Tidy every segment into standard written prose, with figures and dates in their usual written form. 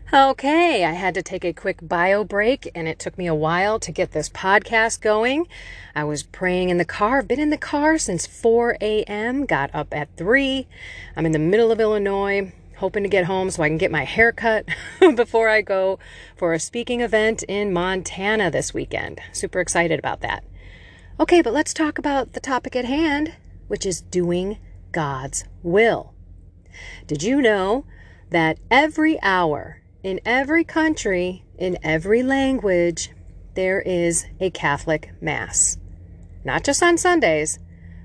Okay, I had to take a quick bio break, and it took me a while to get this podcast going. I was praying in the car. I've been in the car since 4 a.m., got up at 3. I'm in the middle of Illinois, hoping to get home so I can get my hair cut before I go for a speaking event in Montana this weekend. Super excited about that. Okay, but let's talk about the topic at hand, which is doing God's will. Did you know that every hour, in every country, in every language, there is a Catholic Mass? Not just on Sundays,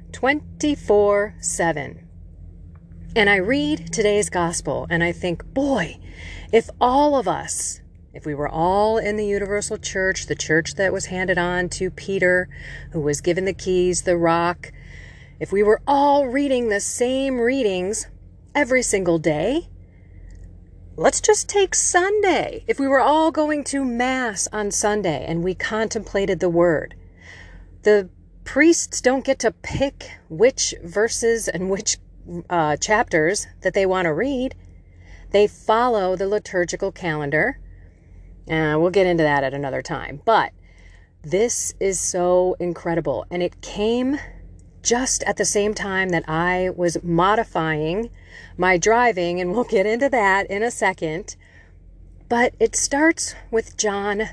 24/7. And I read today's gospel and I think, boy, if all of us, if we were all in the universal church, the church that was handed on to Peter, who was given the keys, the rock, if we were all reading the same readings every single day, let's just take Sunday. If we were all going to Mass on Sunday and we contemplated the Word, the priests don't get to pick which verses and which chapters that they want to read. They follow the liturgical calendar. We'll get into that at another time. But this is so incredible. And it came just at the same time that I was modifying my driving, and we'll get into that in a second. But it starts with John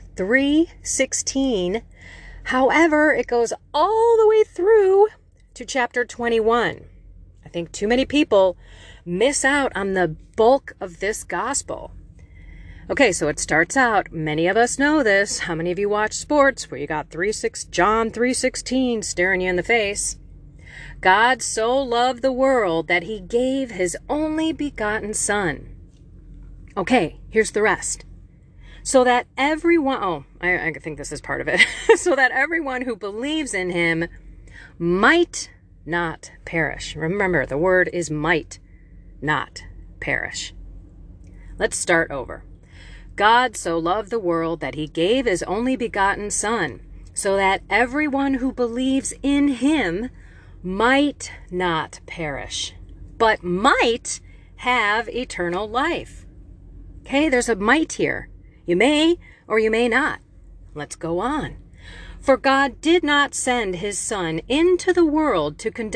3:16. However, it goes all the way through to chapter 21. I think too many people miss out on the bulk of this gospel. Okay, so it starts out, many of us know this. How many of you watch sports where you got John 3:16 staring you in the face? God so loved the world that he gave his only begotten Son. Okay, here's the rest. So that everyone, I think this is part of it, so that everyone who believes in him might not perish. Remember, the word is might not perish. Let's start over. God so loved the world that he gave his only begotten Son, so that everyone who believes in him might not perish, but might have eternal life. Okay, there's a might here. You may or you may not. Let's go on. For God did not send his Son into the world to condemn.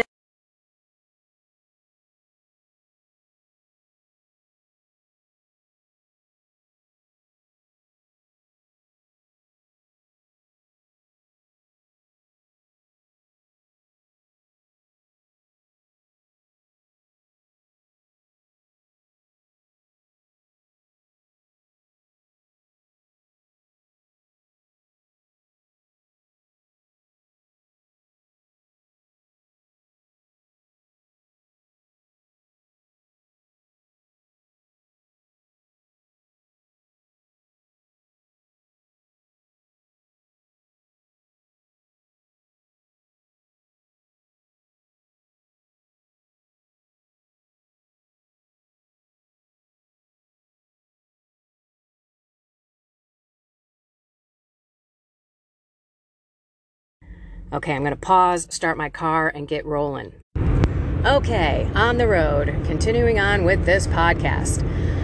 Okay, I'm going to pause, start my car, and get rolling. Okay, on the road, continuing on with this podcast.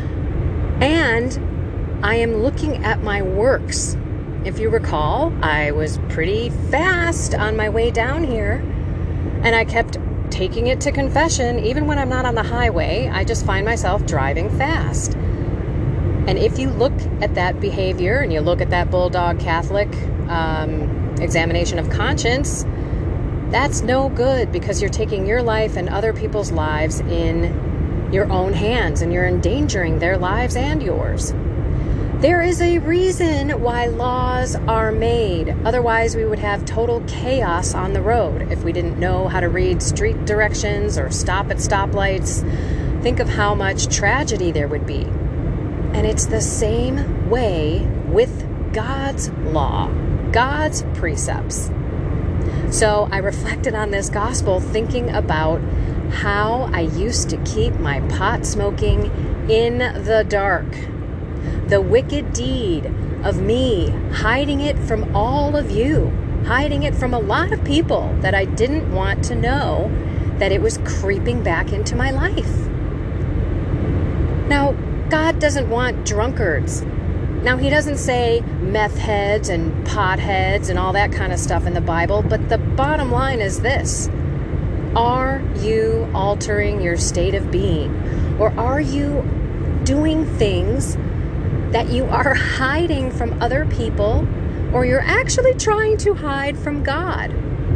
And I am looking at my works. If you recall, I was pretty fast on my way down here, and I kept taking it to confession. Even when I'm not on the highway, I just find myself driving fast. And if you look at that behavior and you look at that Bulldog Catholic examination of conscience, that's no good, because you're taking your life and other people's lives in your own hands, and you're endangering their lives and yours. There is a reason why laws are made. Otherwise, we would have total chaos on the road if we didn't know how to read street directions or stop at stoplights. Think of how much tragedy there would be. And it's the same way with God's law, God's precepts. So I reflected on this gospel, thinking about how I used to keep my pot smoking in the dark. The wicked deed of me hiding it from all of you, hiding it from a lot of people that I didn't want to know that it was creeping back into my life. Now, God doesn't want drunkards. Now, he doesn't say meth heads and pot heads and all that kind of stuff in the Bible, but the bottom line is this. Are you altering your state of being? Or are you doing things that you are hiding from other people, or you're actually trying to hide from God?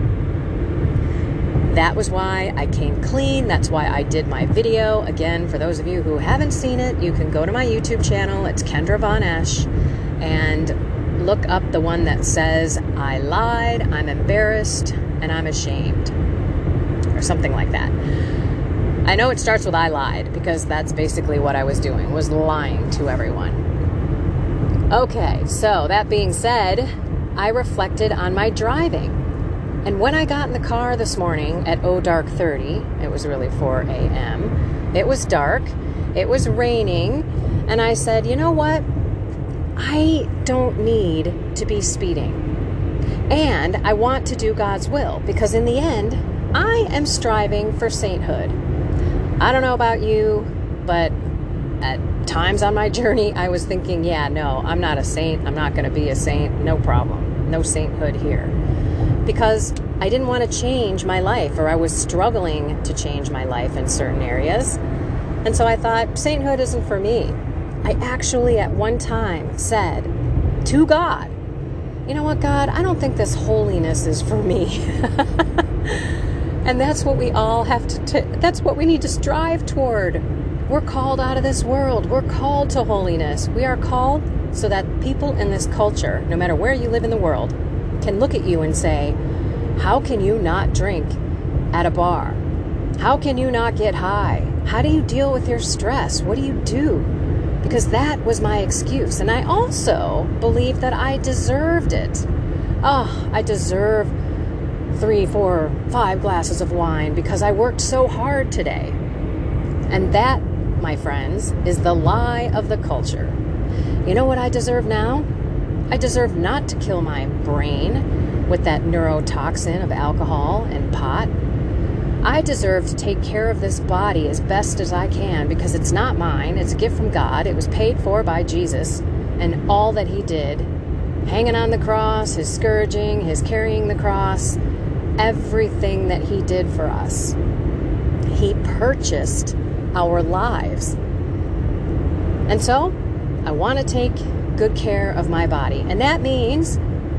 That was why I came clean. That's why I did my video. Again, for those of you who haven't seen it, you can go to my YouTube channel. It's Kendra Von Esch, and look up the one that says, I lied, I'm embarrassed, and I'm ashamed, or something like that. I know it starts with I lied, because that's basically what I was doing, was lying to everyone. Okay, so that being said, I reflected on my driving. And when I got in the car this morning at dark 30, it was really 4 a.m., it was dark, it was raining, and I said, you know what? I don't need to be speeding. And I want to do God's will, because in the end, I am striving for sainthood. I don't know about you, but at times on my journey, I was thinking, yeah, no, I'm not a saint. I'm not going to be a saint. No problem. No sainthood here. Because I didn't want to change my life, or I was struggling to change my life in certain areas. And so I thought, sainthood isn't for me. I actually at one time said to God, you know what, God, I don't think this holiness is for me. And that's what we all have that's what we need to strive toward. We're called out of this world. We're called to holiness. We are called so that people in this culture, no matter where you live in the world, can look at you and say, how can you not drink at a bar? How can you not get high? How do you deal with your stress? What do you do? Because that was my excuse. And I also believed that I deserved it. Oh, I deserve 3, 4, 5 glasses of wine because I worked so hard today. And that, my friends, is the lie of the culture. You know what I deserve now? I deserve not to kill my brain with that neurotoxin of alcohol and pot. I deserve to take care of this body as best as I can because it's not mine. It's a gift from God. It was paid for by Jesus and all that he did. Hanging on the cross, his scourging, his carrying the cross, everything that he did for us. He purchased our lives. And so I want to take good care of my body. And that means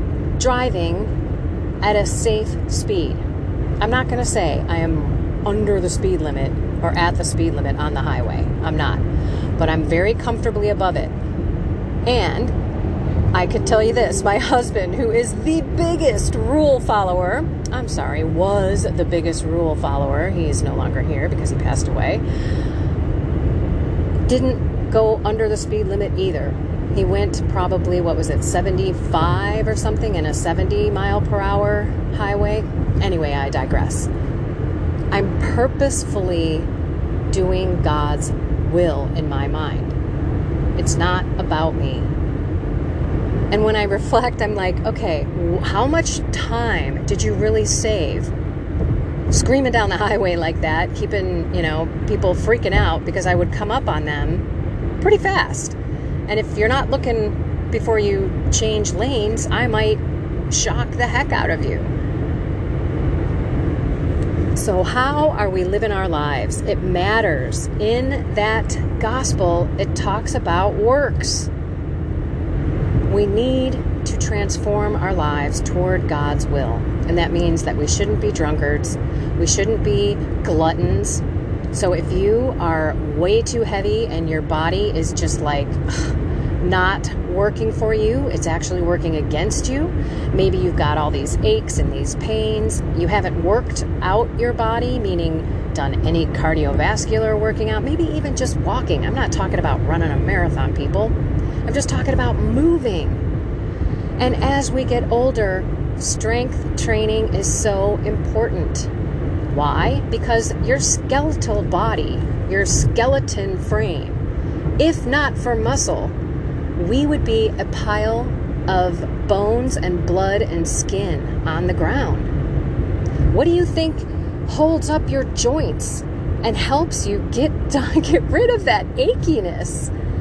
driving at a safe speed. I'm not going to say I am under the speed limit or at the speed limit on the highway. I'm not. But I'm very comfortably above it. And I could tell you this, my husband, who is the biggest rule follower, was the biggest rule follower. He is no longer here because he passed away. Didn't go under the speed limit either. He went probably, 75 or something in a 70 mile per hour highway. Anyway, I digress. I'm purposefully doing God's will in my mind. It's not about me. And when I reflect, I'm like, okay, how much time did you really save screaming down the highway like that, keeping, people freaking out because I would come up on them pretty fast. And if you're not looking before you change lanes, I might shock the heck out of you. So how are we living our lives? It matters. In that gospel, it talks about works. We need to transform our lives toward God's will. And that means that we shouldn't be drunkards. We shouldn't be gluttons. So if you are way too heavy and your body is just like not working for you, it's actually working against you. Maybe you've got all these aches and these pains. You haven't worked out your body, meaning done any cardiovascular working out, maybe even just walking. I'm not talking about running a marathon, people. I'm just talking about moving. And as we get older, strength training is so important. Why? Because your skeletal body, your skeleton frame, if not for muscle, we would be a pile of bones and blood and skin on the ground. What do you think holds up your joints and helps you get rid of that achiness?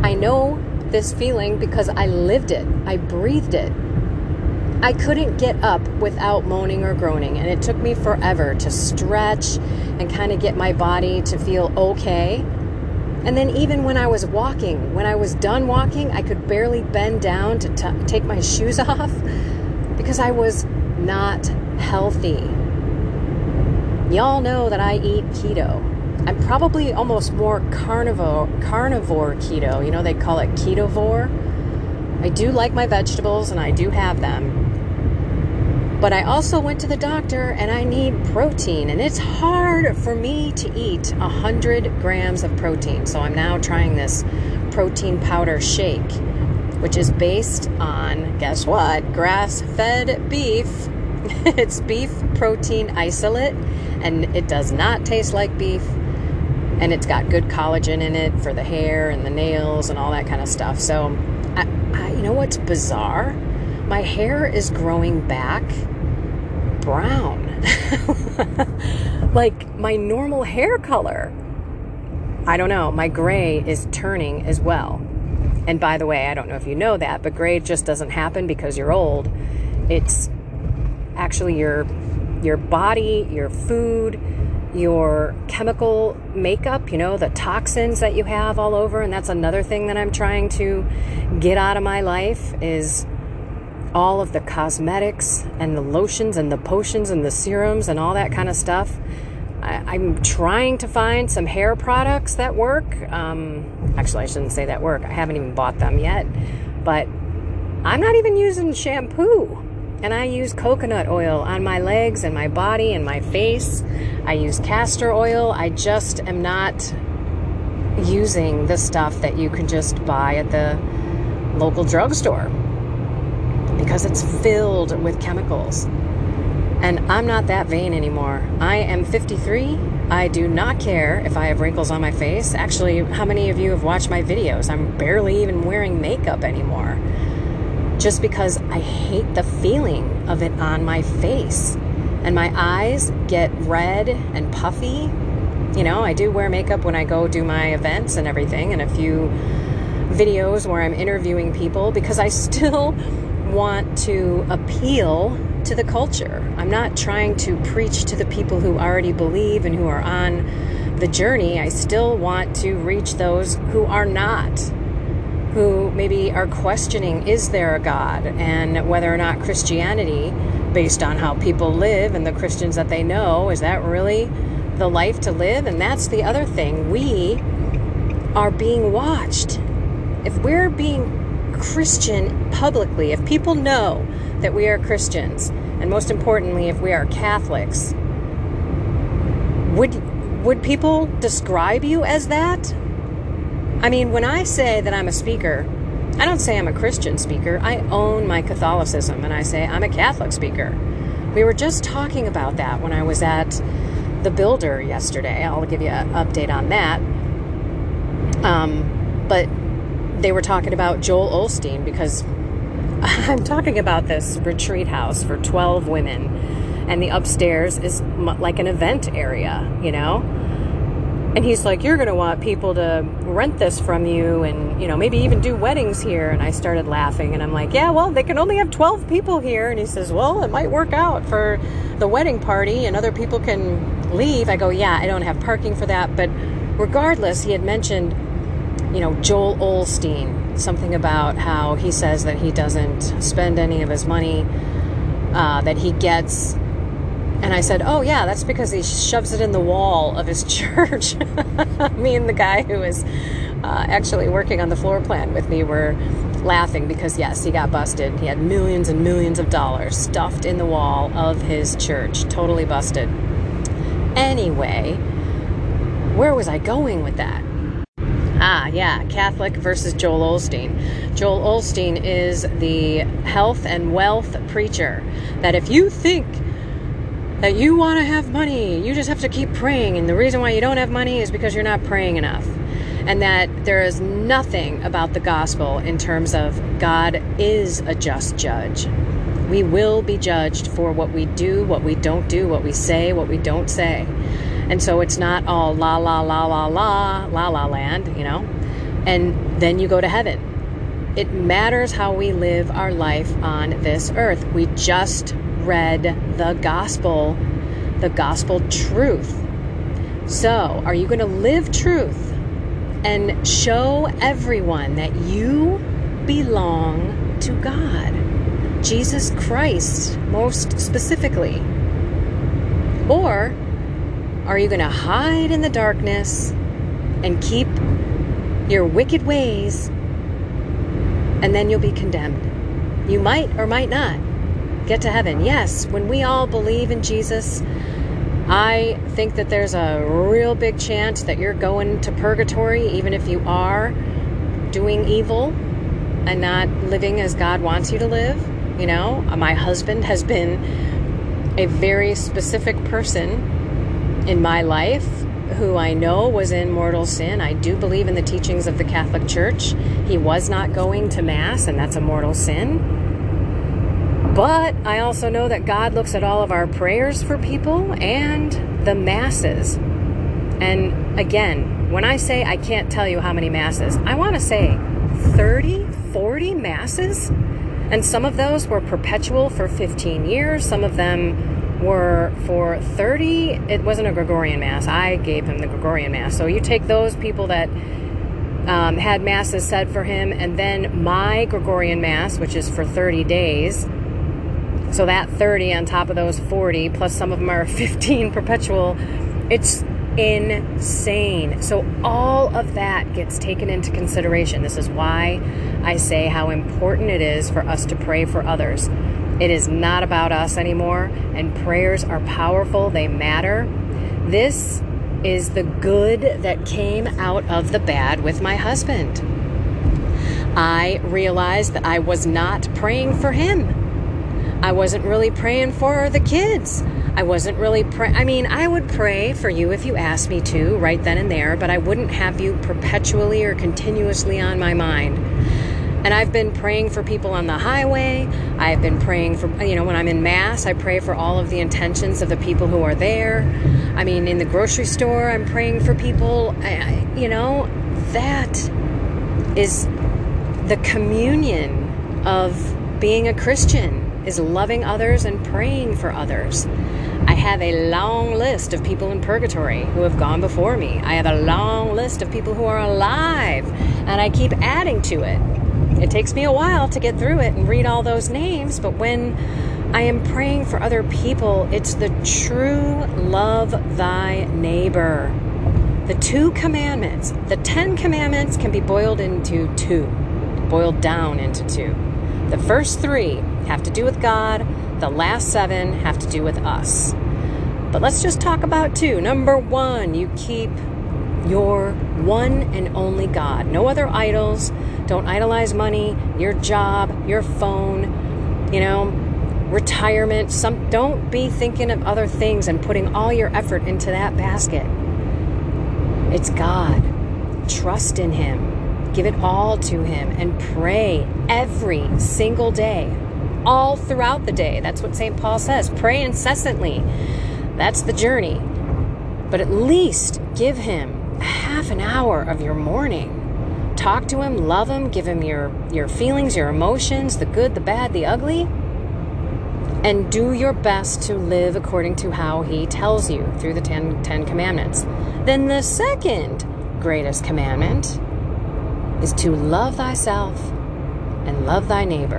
I know this feeling because I lived it. I breathed it. I couldn't get up without moaning or groaning, and it took me forever to stretch and kind of get my body to feel okay. And then even when I was walking, when I was done walking, I could barely bend down to take my shoes off because I was not healthy. Y'all know that I eat keto. I'm probably almost more carnivore keto. You know, they call it ketovore. I do like my vegetables and I do have them. But I also went to the doctor and I need protein. And it's hard for me to eat 100 grams of protein. So I'm now trying this protein powder shake, which is based on, guess what? Grass-fed beef. It's beef protein isolate. And it does not taste like beef. And it's got good collagen in it for the hair and the nails and all that kind of stuff. So, you know what's bizarre? My hair is growing back brown. Like my normal hair color. I don't know. My gray is turning as well. And by the way, I don't know if you know that, but gray just doesn't happen because you're old. It's actually your body, your food, your chemical makeup, you know, the toxins that you have all over. And that's another thing that I'm trying to get out of my life is all of the cosmetics and the lotions and the potions and the serums and all that kind of stuff. I'm trying to find some hair products that work. Actually, I shouldn't say that work. I haven't even bought them yet. But I'm not even using shampoo. And I use coconut oil on my legs and my body and my face. I use castor oil. I just am not using the stuff that you can just buy at the local drugstore because it's filled with chemicals. And I'm not that vain anymore. I am 53. I do not care if I have wrinkles on my face. Actually, how many of you have watched my videos? I'm barely even wearing makeup anymore. Just because I hate the feeling of it on my face. And my eyes get red and puffy. You know, I do wear makeup when I go do my events and everything, and a few videos where I'm interviewing people because I still want to appeal to the culture. I'm not trying to preach to the people who already believe and who are on the journey. I still want to reach those who are not, who maybe are questioning, is there a God? And whether or not Christianity, based on how people live and the Christians that they know, is that really the life to live? And that's the other thing. We are being watched. If we're being Christian publicly, if people know that we are Christians, and most importantly, if we are Catholics, would people describe you as that? I mean, when I say that I'm a speaker, I don't say I'm a Christian speaker. I own my Catholicism, and I say I'm a Catholic speaker. We were just talking about that when I was at the Builder yesterday. I'll give you an update on that. But they were talking about Joel Osteen because I'm talking about this retreat house for 12 women, and the upstairs is like an event area, you know? And he's like, you're going to want people to rent this from you and, you know, maybe even do weddings here. And I started laughing and I'm like, yeah, well, they can only have 12 people here. And he says, well, it might work out for the wedding party and other people can leave. I go, yeah, I don't have parking for that. But regardless, he had mentioned, you know, Joel Osteen, something about how he says that he doesn't spend any of his money that he gets. And I said, oh, yeah, that's because he shoves it in the wall of his church. Me and the guy who was actually working on the floor plan with me were laughing because, yes, he got busted. He had millions and millions of dollars stuffed in the wall of his church. Totally busted. Anyway, where was I going with that? Yeah, Catholic versus Joel Osteen. Joel Osteen is the health and wealth preacher that if you think that you want to have money, you just have to keep praying. And the reason why you don't have money is because you're not praying enough. And that there is nothing about the gospel in terms of God is a just judge. We will be judged for what we do, what we don't do, what we say, what we don't say. And so it's not all la, la, la, la, la, la, la land, you know. and then you go to heaven. It matters how we live our life on this earth. We just read the gospel truth. So, are you going to live truth and show everyone that you belong to God? Jesus Christ, most specifically. Or are you going to hide in the darkness and keep your wicked ways, and then you'll be condemned? You might or might not get to heaven. Yes, when we all believe in Jesus, I think that there's a real big chance that you're going to purgatory, even if you are doing evil and not living as God wants you to live. You know, my husband has been a very specific person in my life who I know was in mortal sin. I do believe in the teachings of the Catholic Church. He was not going to Mass, and that's a mortal sin. But I also know that God looks at all of our prayers for people and the Masses. And again, when I say I can't tell you how many Masses, I want to say 30, 40 Masses. And some of those were perpetual for 15 years. Some of them were for 30. It wasn't a Gregorian Mass. I gave him the Gregorian Mass. So you take those people that had Masses said for him, and then my Gregorian Mass, which is for 30 days. So that 30 on top of those 40, plus some of them are 15 perpetual. It's insane. So all of that gets taken into consideration. This is why I say how important it is for us to pray for others. It is not about us anymore, and prayers are powerful. They matter. This is the good that came out of the bad with my husband. I realized that I was not praying for him. I wasn't really praying for the kids. I wasn't really I would pray for you if you asked me to right then and there, but I wouldn't have you perpetually or continuously on my mind. And I've been praying for people on the highway. I've been praying for, when I'm in Mass, I pray for all of the intentions of the people who are there. I mean, in the grocery store, I'm praying for people. That is the communion of being a Christian, is loving others and praying for others. I have a long list of people in purgatory who have gone before me. I have a long list of people who are alive, and I keep adding to it. It takes me a while to get through it and read all those names, but when I am praying for other people, it's the true love thy neighbor. The 2 commandments, the 10 commandments can be boiled down into 2. The first 3 have to do with God. The last 7 have to do with us. But let's just talk about 2. Number 1, you keep your one and only God. No other idols. Don't idolize money, your job, your phone, retirement. Don't be thinking of other things and putting all your effort into that basket. It's God. Trust in Him. Give it all to Him and pray every single day, all throughout the day. That's what St. Paul says. Pray incessantly. That's the journey. But at least give Him half an hour of your morning. Talk to Him, love Him, give Him your feelings, your emotions, the good, the bad, the ugly, and do your best to live according to how He tells you through the 10 Commandments. Then the second greatest commandment is to love thyself and love thy neighbor.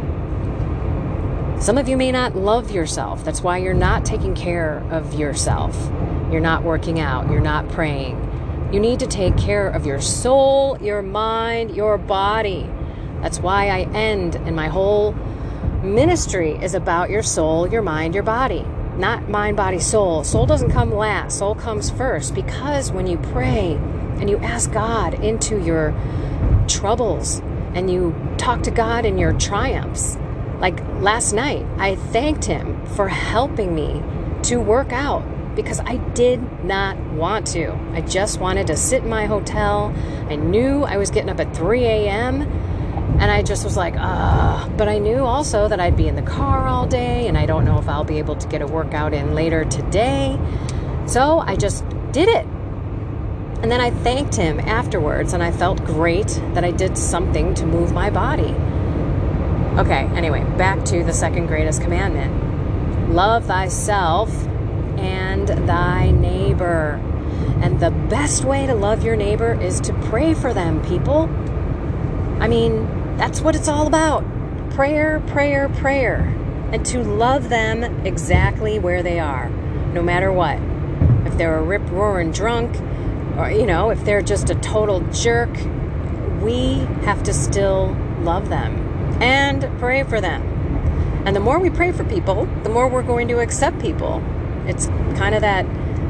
Some of you may not love yourself. That's why you're not taking care of yourself. You're not working out. You're not praying. You need to take care of your soul, your mind, your body. That's why I end, and my whole ministry is about your soul, your mind, your body. Not mind, body, soul. Soul doesn't come last. Soul comes first, because when you pray and you ask God into your troubles and you talk to God in your triumphs, like last night, I thanked Him for helping me to work out, because I did not want to. I just wanted to sit in my hotel. I knew I was getting up at 3 a.m. and I just was like, but I knew also that I'd be in the car all day, and I don't know if I'll be able to get a workout in later today. So I just did it. And then I thanked him afterwards, and I felt great that I did something to move my body. Okay, anyway, back to the second greatest commandment. Love thyself and thy neighbor. And the best way to love your neighbor is to pray for them, people. I mean, that's what it's all about. Prayer, prayer, prayer. And to love them exactly where they are, no matter what. If they're a rip-roaring drunk, or, if they're just a total jerk, we have to still love them and pray for them. And the more we pray for people, the more we're going to accept people. It's kind of that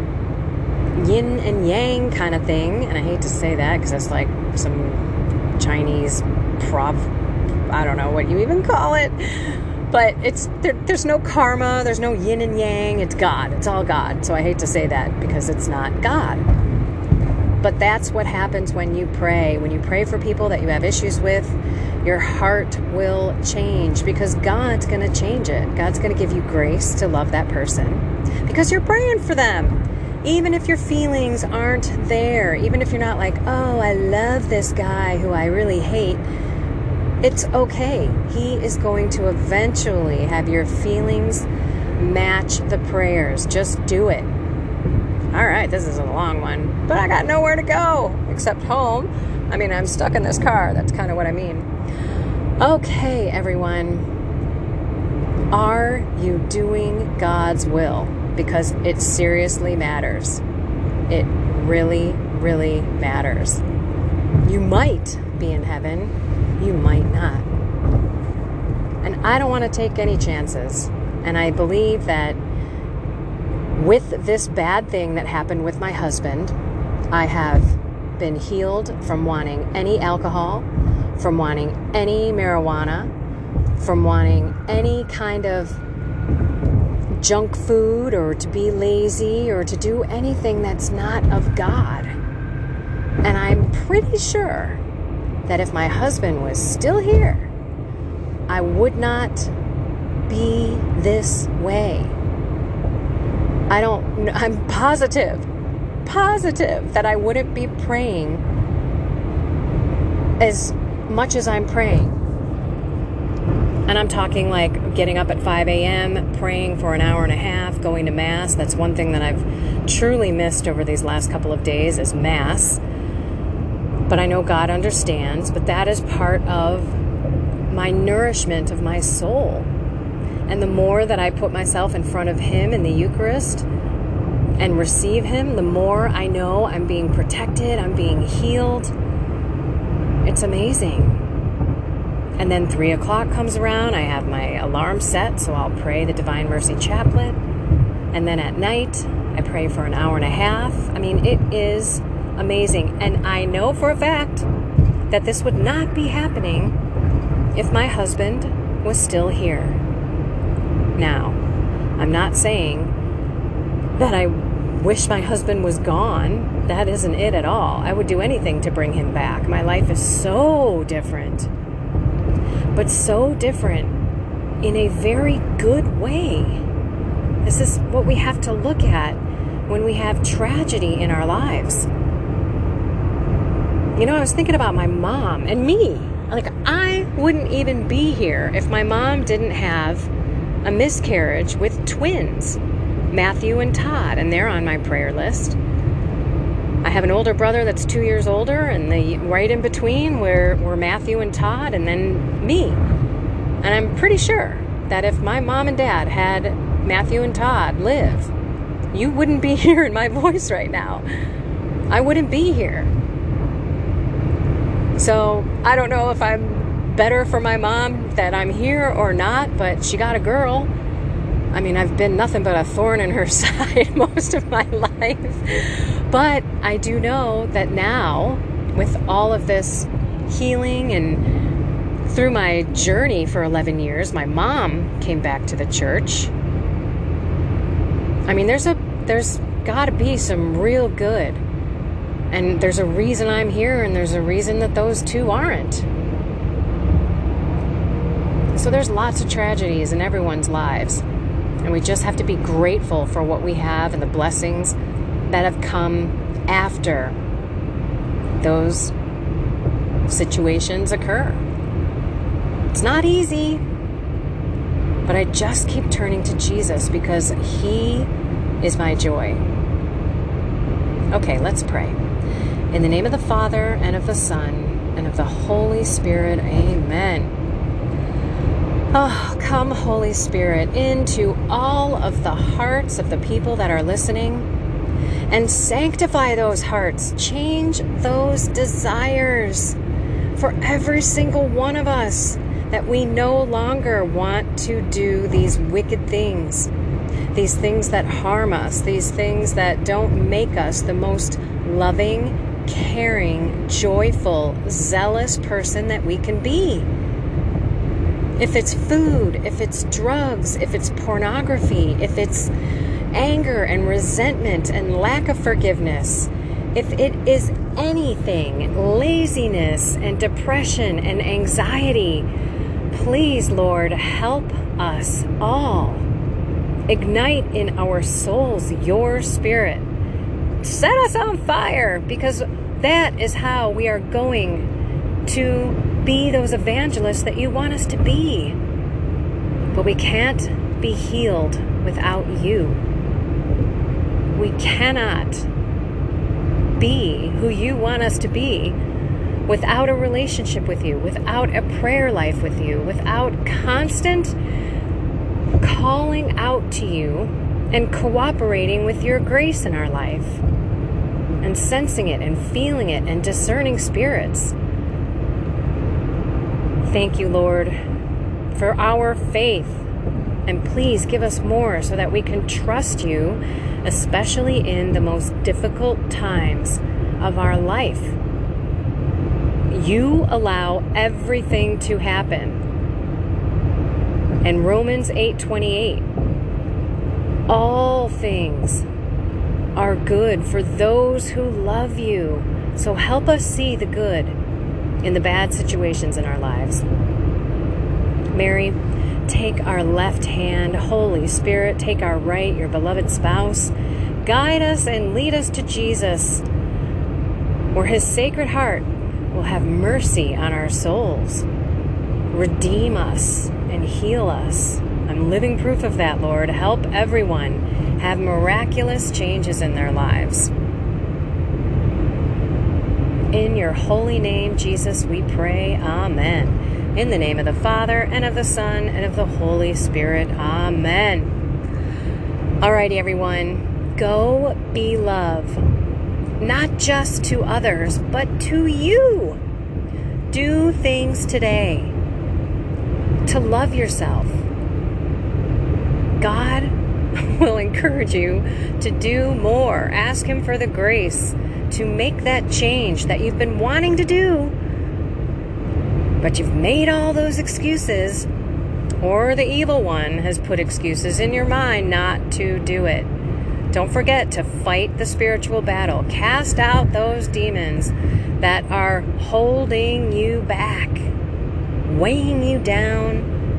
yin and yang kind of thing. And I hate to say that because that's like some Chinese I don't know what you even call it. But there's no karma, there's no yin and yang, it's God. It's all God. So I hate to say that because it's not God. But that's what happens when you pray. When you pray for people that you have issues with, your heart will change because God's going to change it. God's going to give you grace to love that person because you're praying for them. Even if your feelings aren't there, even if you're not like, oh, I love this guy who I really hate, it's okay. He is going to eventually have your feelings match the prayers. Just do it. All right, this is a long one, but I got nowhere to go except home. I mean, I'm stuck in this car. That's kind of what I mean. Okay, everyone. Are you doing God's will? Because it seriously matters. It really, really matters. You might be in heaven. You might not. And I don't want to take any chances. And I believe that with this bad thing that happened with my husband, I have been healed from wanting any alcohol, from wanting any marijuana, from wanting any kind of junk food or to be lazy or to do anything that's not of God. And I'm pretty sure that if my husband was still here, I would not be this way. I'm positive that I wouldn't be praying as much as I'm praying. And I'm talking like getting up at 5 a.m., praying for an hour and a half, going to Mass. That's one thing that I've truly missed over these last couple of days is Mass. But I know God understands, but that is part of my nourishment of my soul. And the more that I put myself in front of Him in the Eucharist and receive Him, the more I know I'm being protected, I'm being healed. It's amazing. And then 3 o'clock comes around, I have my alarm set, so I'll pray the Divine Mercy Chaplet. And then at night, I pray for an hour and a half. I mean, it is amazing. And I know for a fact that this would not be happening if my husband was still here. Now, I'm not saying that I wish my husband was gone. That isn't it at all. I would do anything to bring him back. My life is so different. But so different in a very good way. This is what we have to look at when we have tragedy in our lives. I was thinking about my mom and me. Like, I wouldn't even be here if my mom didn't have a miscarriage with twins, Matthew and Todd, and they're on my prayer list. I have an older brother that's 2 years older, and right in between were Matthew and Todd, and then me. And I'm pretty sure that if my mom and dad had Matthew and Todd live, you wouldn't be hearing my voice right now. I wouldn't be here. So I don't know if I'm better for my mom that I'm here or not, but she got a girl. I mean, I've been nothing but a thorn in her side most of my life. But I do know that now, with all of this healing and through my journey for 11 years, my mom came back to the church. I mean, there's got to be some real good. And there's a reason I'm here, and there's a reason that those two aren't. So there's lots of tragedies in everyone's lives. And we just have to be grateful for what we have and the blessings that have come after those situations occur. It's not easy, but I just keep turning to Jesus because He is my joy. Okay, let's pray. In the name of the Father, and of the Son, and of the Holy Spirit, amen. Oh, come, Holy Spirit, into all of the hearts of the people that are listening, and sanctify those hearts. Change those desires for every single one of us, that we no longer want to do these wicked things, these things that harm us, these things that don't make us the most loving, caring, joyful, zealous person that we can be. If it's food, if it's drugs, if it's pornography, if it's anger and resentment and lack of forgiveness, if it is anything, laziness and depression and anxiety, please, Lord, help us all. Ignite in our souls your Spirit. Set us on fire, because that is how we are going to be those evangelists that you want us to be. But we can't be healed without you. We cannot be who you want us to be without a relationship with you, without a prayer life with you, without constant calling out to you and cooperating with your grace in our life, and sensing it and feeling it and discerning spirits. Thank you, Lord, for our faith. And please give us more so that we can trust you, especially in the most difficult times of our life. You allow everything to happen. And Romans 8:28, all things are good for those who love you. So help us see the good in the bad situations in our lives. Mary, take our left hand. Holy Spirit, take our right, your beloved spouse. Guide us and lead us to Jesus, where His Sacred Heart will have mercy on our souls, redeem us, and heal us. I'm living proof of that, Lord. Help everyone have miraculous changes in their lives. In your holy name, Jesus, we pray. Amen. In the name of the Father, and of the Son, and of the Holy Spirit. Amen. Alrighty, everyone. Go be love. Not just to others, but to you. Do things today to love yourself. God will encourage you to do more. Ask Him for the grace to make that change that you've been wanting to do, but you've made all those excuses, or the evil one has put excuses in your mind not to do it. Don't forget to fight the spiritual battle. Cast out those demons that are holding you back, weighing you down,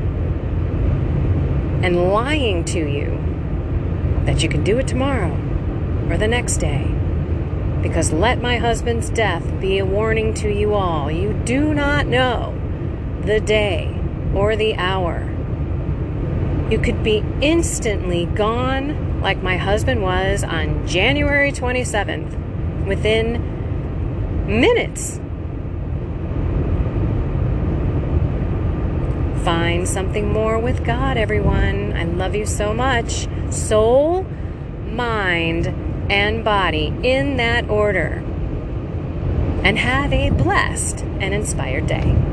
and lying to you that you can do it tomorrow or the next day. Because let my husband's death be a warning to you all. You do not know the day or the hour. You could be instantly gone, like my husband was on January 27th, within minutes. Find something more with God, everyone. I love you so much. Soul, mind, and body in that order. And have a blessed and inspired day.